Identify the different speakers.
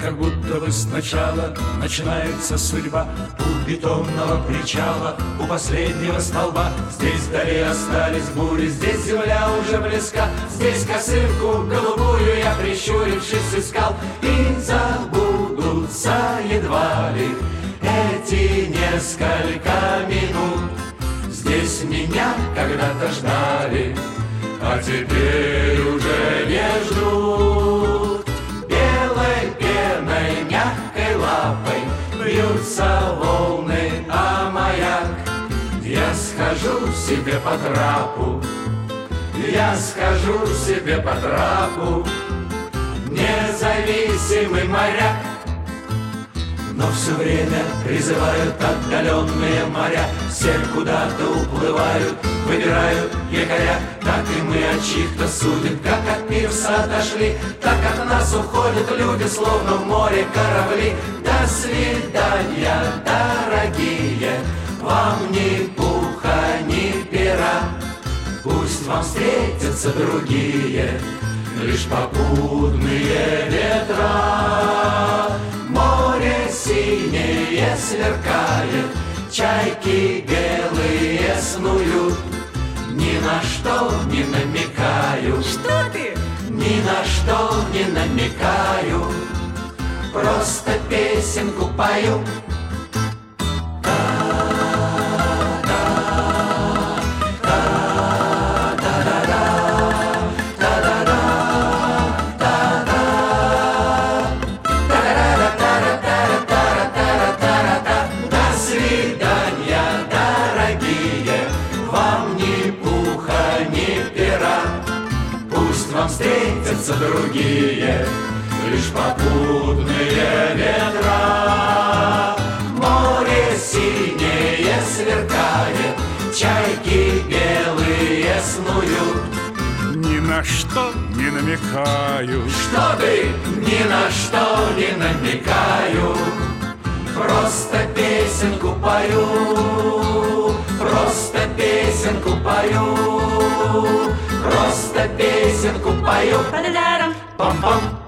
Speaker 1: как будто бы сначала начинается судьба. У бетонного причала, у последнего столба. Здесь вдали остались бури, здесь земля уже близка. Здесь косынку голубую я, прищурившись, искал. И забудутся едва ли эти несколько минут. Здесь меня когда-то ждали, а теперь уже не ждут. Белой пеной, мягкой лапой бьются волны, а маяк. Я схожу себе по трапу, я схожу себе по трапу, независимый моряк. Но все время призывают отдаленные моря. Все куда-то уплывают, выбирают якоря. Так и мы от чьих-то судеб, как от пирса отошли, так от нас уходят люди, словно в море корабли. До свидания, дорогие, вам ни пуха, ни пера. Пусть вам встретятся другие, лишь попутные ветра. Море синее сверкает, чайки белые снуют. Ни на что не намекаю.
Speaker 2: Что ты?
Speaker 1: Ни на что не намекаю, просто песенку пою. Вам встретятся другие, лишь попутные ветра. Море синее сверкает, чайки белые снуют.
Speaker 3: Ни на что не намекаю.
Speaker 1: Что ты? Ни на что не намекаю, просто песенку пою, просто песенку пою, просто песенку пою.
Speaker 2: Па-да-да-дам.
Speaker 1: Пам-пам.